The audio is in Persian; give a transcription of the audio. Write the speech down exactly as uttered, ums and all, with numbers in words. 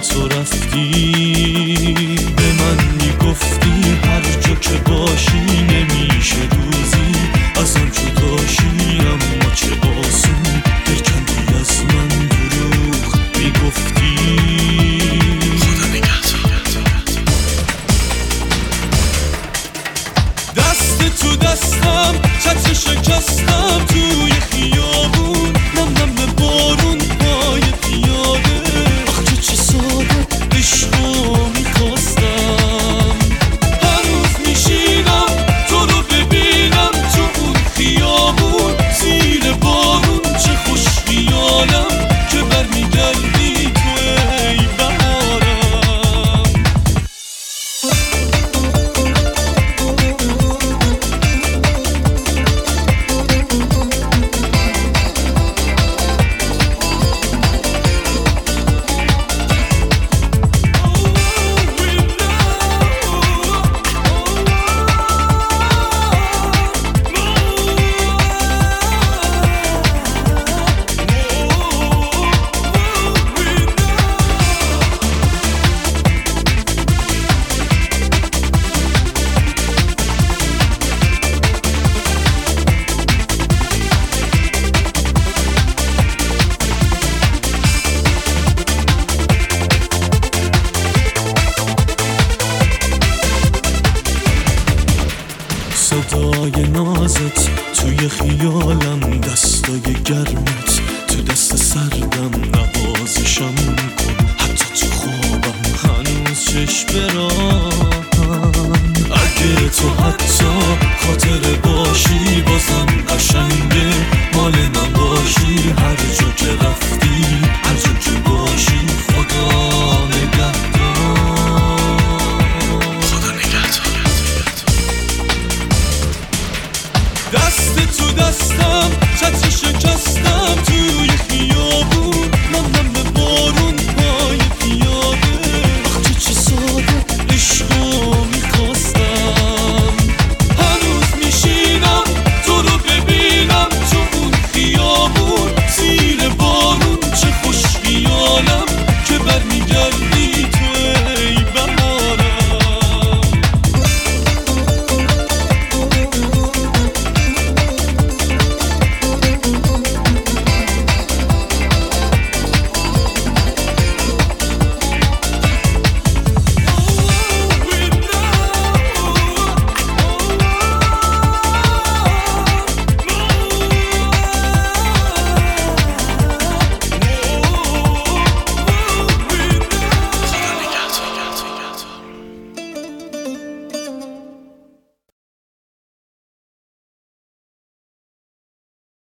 تو رفتی به من میگفتی هر جا که باشی نمیشه روزی ازم جداشی، اما چه آسون برکندی از من دروغ میگفتی. خدا نگهدار. دست تو دستم چتر شکستم توی خیابون، نم نم بارون پای پیاده، آخه چه ساده عشقو میخواستم. هنوز میشینم تو رو ببینم تو اون خیابون زیر بارون، چه خوش خیالم که برمیگردی تو ای بهارم. صدای نازت توی خیالم، دستای گرمت تو دست سردم، نوازشم کن حتی تو خوابم هنوز چشم براهم. اگه تو حتی خاطر باشی بازم قشنگه، مال من باشی هر